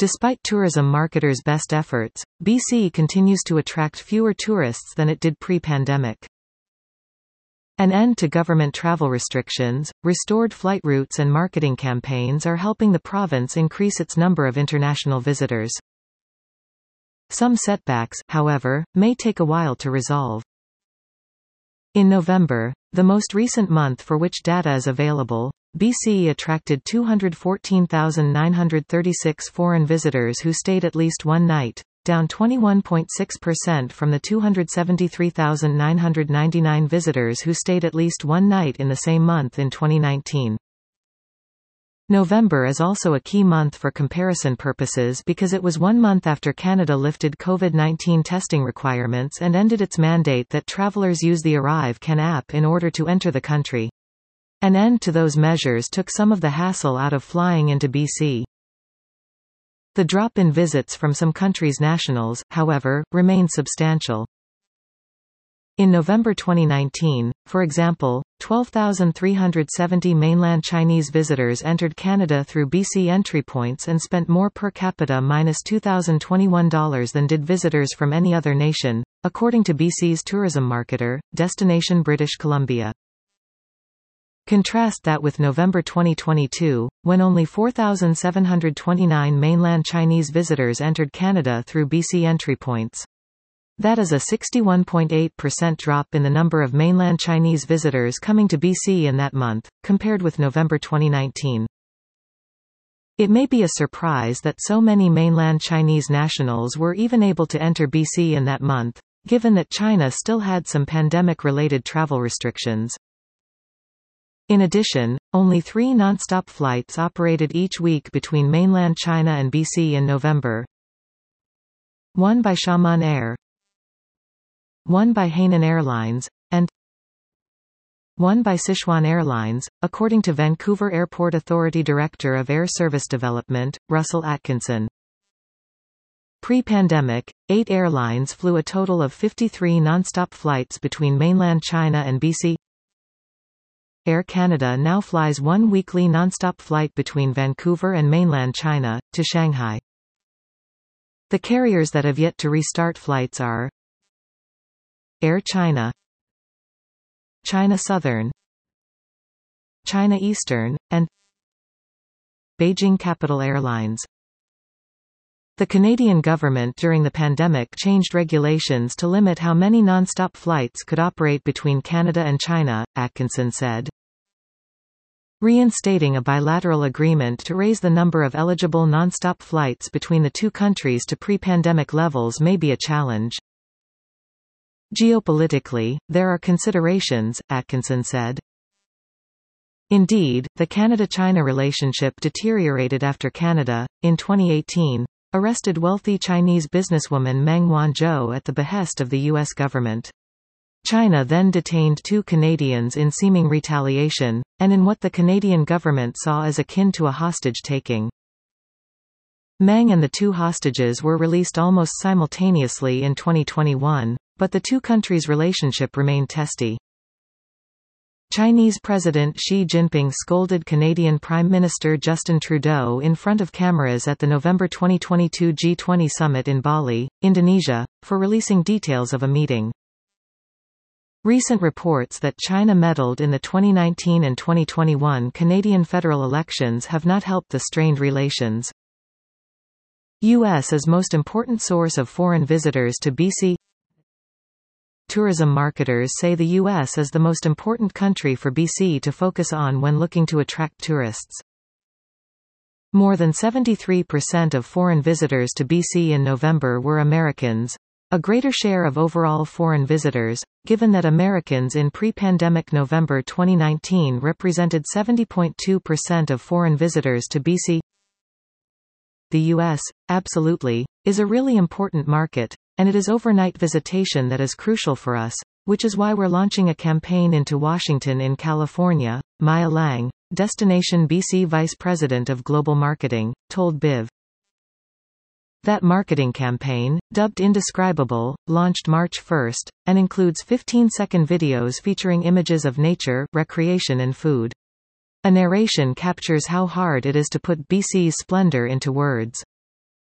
Despite tourism marketers' best efforts, BC continues to attract fewer tourists than it did pre-pandemic. An end to government travel restrictions, restored flight routes and marketing campaigns are helping the province increase its number of international visitors. Some setbacks, however, may take a while to resolve. In November, the most recent month for which data is available, BC attracted 214,936 foreign visitors who stayed at least one night, down 21.6% from the 273,999 visitors who stayed at least one night in the same month in 2019. November is also a key month for comparison purposes because it was 1 month after Canada lifted COVID-19 testing requirements and ended its mandate that travelers use the ArriveCAN app in order to enter the country. An end to those measures took some of the hassle out of flying into BC. The drop in visits from some countries' nationals, however, remained substantial. In November 2019, for example, 12,370 mainland Chinese visitors entered Canada through BC entry points and spent more per capita $2,021 than did visitors from any other nation, according to BC's tourism marketer, Destination British Columbia. Contrast that with November 2022, when only 4,729 mainland Chinese visitors entered Canada through BC entry points. That is a 61.8% drop in the number of mainland Chinese visitors coming to BC in that month, compared with November 2019. It may be a surprise that so many mainland Chinese nationals were even able to enter BC in that month, given that China still had some pandemic-related travel restrictions. In addition, only 3 non-stop flights operated each week between mainland China and BC in November. One by Xiamen Air, one by Hainan Airlines, and one by Sichuan Airlines, according to Vancouver Airport Authority Director of Air Service Development, Russell Atkinson. Pre-pandemic, 8 airlines flew a total of 53 non-stop flights between mainland China and BC. Air Canada now flies 1 weekly non-stop flight between Vancouver and mainland China, to Shanghai. The carriers that have yet to restart flights are Air China, China Southern, China Eastern, and Beijing Capital Airlines. The Canadian government during the pandemic changed regulations to limit how many non-stop flights could operate between Canada and China, Atkinson said. Reinstating a bilateral agreement to raise the number of eligible non-stop flights between the two countries to pre-pandemic levels may be a challenge. Geopolitically, there are considerations, Atkinson said. Indeed, the Canada-China relationship deteriorated after Canada, in 2018, arrested wealthy Chinese businesswoman Meng Wanzhou at the behest of the U.S. government. China then detained 2 Canadians in seeming retaliation, and in what the Canadian government saw as akin to a hostage-taking. Meng and the 2 hostages were released almost simultaneously in 2021, but the 2 countries' relationship remained testy. Chinese President Xi Jinping scolded Canadian Prime Minister Justin Trudeau in front of cameras at the November 2022 G20 summit in Bali, Indonesia, for releasing details of a meeting. Recent reports that China meddled in the 2019 and 2021 Canadian federal elections have not helped the strained relations. U.S.'s most important source of foreign visitors to BC. Tourism marketers say the U.S. is the most important country for BC to focus on when looking to attract tourists. More than 73% of foreign visitors to BC in November were Americans, a greater share of overall foreign visitors, given that Americans in pre-pandemic November 2019 represented 70.2% of foreign visitors to BC. The U.S., absolutely, is a really important market, and it is overnight visitation that is crucial for us, which is why we're launching a campaign into Washington in California, Maya Lang, Destination BC Vice President of Global Marketing, told BIV. That marketing campaign, dubbed Indescribable, launched March 1, and includes 15-second videos featuring images of nature, recreation and food. A narration captures how hard it is to put BC's splendor into words.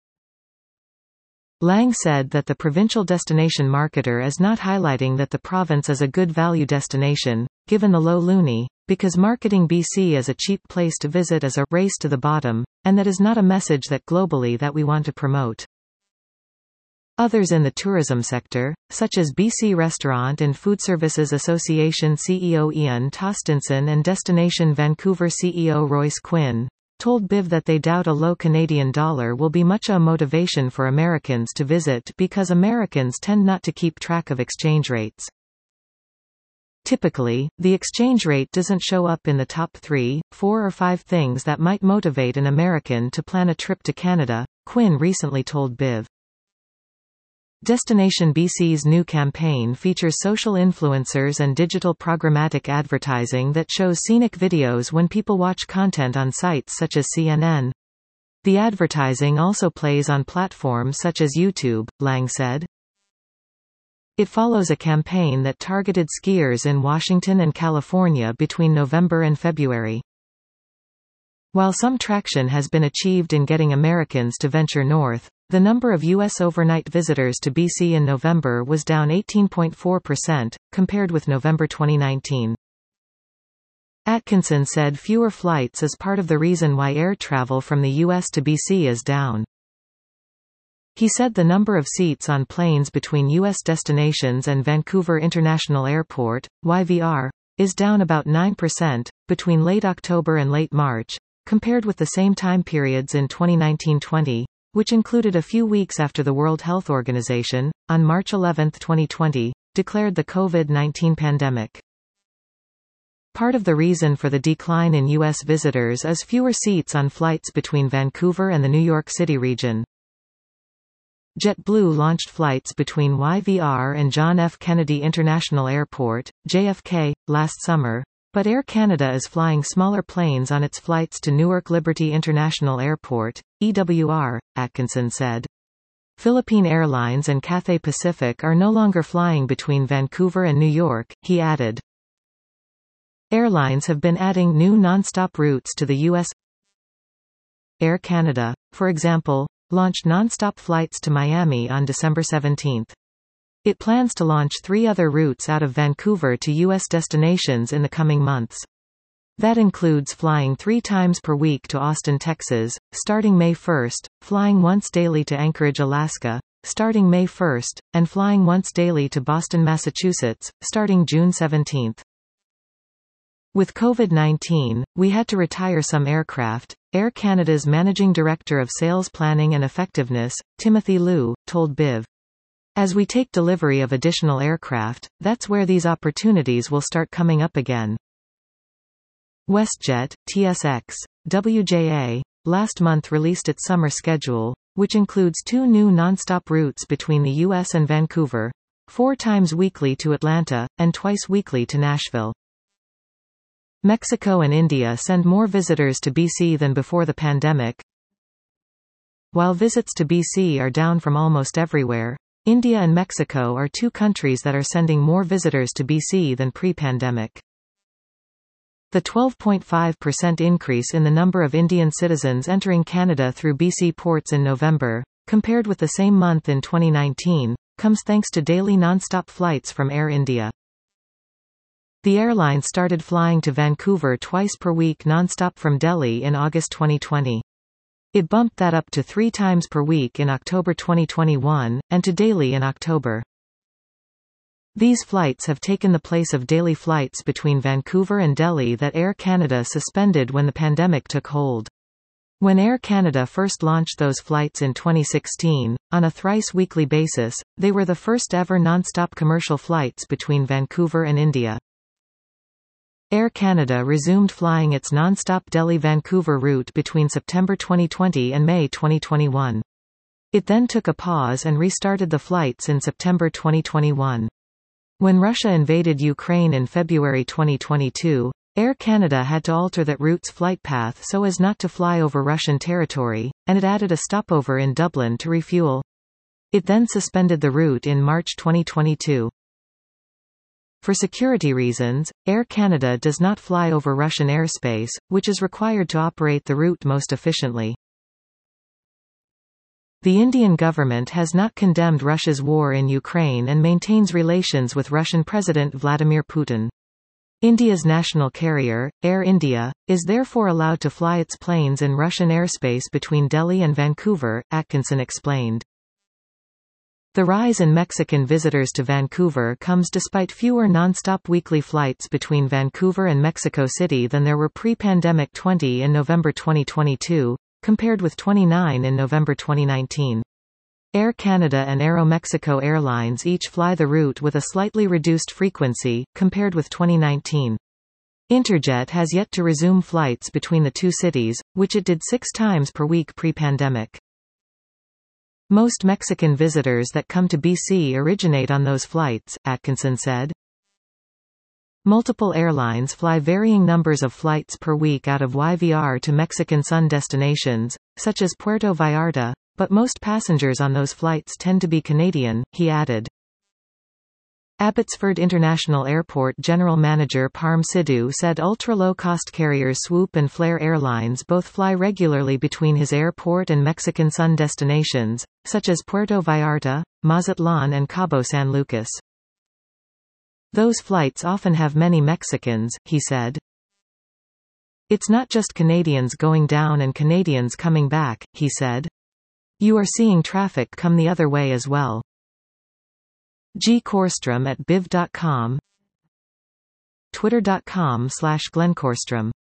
Lang said that the provincial destination marketer is not highlighting that the province is a good value destination, given the low loonie, because marketing BC as a cheap place to visit is a race to the bottom, and that is not a message that globally that we want to promote. Others in the tourism sector, such as BC Restaurant and Food Services Association CEO Ian Tostinson and Destination Vancouver CEO Royce Quinn, told BIV that they doubt a low Canadian dollar will be much a motivation for Americans to visit because Americans tend not to keep track of exchange rates. Typically, the exchange rate doesn't show up in the top 3, 4 or 5 things that might motivate an American to plan a trip to Canada, Quinn recently told BIV. Destination BC's new campaign features social influencers and digital programmatic advertising that shows scenic videos when people watch content on sites such as CNN. The advertising also plays on platforms such as YouTube, Lang said. It follows a campaign that targeted skiers in Washington and California between November and February. While some traction has been achieved in getting Americans to venture north, the number of U.S. overnight visitors to BC in November was down 18.4%, compared with November 2019. Atkinson said fewer flights is part of the reason why air travel from the U.S. to BC is down. He said the number of seats on planes between U.S. destinations and Vancouver International Airport, YVR, is down about 9%, between late October and late March, compared with the same time periods in 2019-20, which included a few weeks after the World Health Organization, on March 11, 2020, declared the COVID-19 pandemic. Part of the reason for the decline in U.S. visitors is fewer seats on flights between Vancouver and the New York City region. JetBlue launched flights between YVR and John F. Kennedy International Airport, JFK, last summer, but Air Canada is flying smaller planes on its flights to Newark Liberty International Airport, EWR, Atkinson said. Philippine Airlines and Cathay Pacific are no longer flying between Vancouver and New York, he added. Airlines have been adding new nonstop routes to the U.S. Air Canada, for example, launched nonstop flights to Miami on December 17. It plans to launch 3 other routes out of Vancouver to U.S. destinations in the coming months. That includes flying 3 times per week to Austin, Texas, starting May 1, flying once daily to Anchorage, Alaska, starting May 1, and flying once daily to Boston, Massachusetts, starting June 17. With COVID-19, we had to retire some aircraft, Air Canada's Managing Director of Sales Planning and Effectiveness, Timothy Liu, told BIV. As we take delivery of additional aircraft, that's where these opportunities will start coming up again. WestJet, TSX, WJA, last month released its summer schedule, which includes 2 new nonstop routes between the U.S. and Vancouver, 4 times weekly to Atlanta, and twice weekly to Nashville. Mexico and India send more visitors to BC than before the pandemic. While visits to BC are down from almost everywhere, India and Mexico are 2 countries that are sending more visitors to BC than pre-pandemic. The 12.5% increase in the number of Indian citizens entering Canada through BC ports in November, compared with the same month in 2019, comes thanks to daily non-stop flights from Air India. The airline started flying to Vancouver twice per week non-stop from Delhi in August 2020. It bumped that up to 3 times per week in October 2021, and to daily in October. These flights have taken the place of daily flights between Vancouver and Delhi that Air Canada suspended when the pandemic took hold. When Air Canada first launched those flights in 2016, on a thrice-weekly basis, they were the first ever non-stop commercial flights between Vancouver and India. Air Canada resumed flying its non-stop Delhi-Vancouver route between September 2020 and May 2021. It then took a pause and restarted the flights in September 2021. When Russia invaded Ukraine in February 2022, Air Canada had to alter that route's flight path so as not to fly over Russian territory, and it added a stopover in Dublin to refuel. It then suspended the route in March 2022. For security reasons, Air Canada does not fly over Russian airspace, which is required to operate the route most efficiently. The Indian government has not condemned Russia's war in Ukraine and maintains relations with Russian President Vladimir Putin. India's national carrier, Air India, is therefore allowed to fly its planes in Russian airspace between Delhi and Vancouver, Atkinson explained. The rise in Mexican visitors to Vancouver comes despite fewer non-stop weekly flights between Vancouver and Mexico City than there were pre-pandemic, 20 in November 2022, compared with 29 in November 2019. Air Canada and Aeromexico Airlines each fly the route with a slightly reduced frequency, compared with 2019. Interjet has yet to resume flights between the two cities, which it did 6 times per week pre-pandemic. Most Mexican visitors that come to BC originate on those flights, Atkinson said. Multiple airlines fly varying numbers of flights per week out of YVR to Mexican sun destinations, such as Puerto Vallarta, but most passengers on those flights tend to be Canadian, he added. Abbotsford International Airport General Manager Parm Sidhu said ultra-low-cost carriers Swoop and Flair Airlines both fly regularly between his airport and Mexican sun destinations, such as Puerto Vallarta, Mazatlan and Cabo San Lucas. Those flights often have many Mexicans, he said. It's not just Canadians going down and Canadians coming back, he said. You are seeing traffic come the other way as well. G. Korstrom at biv.com, twitter.com/Glenn Korstrom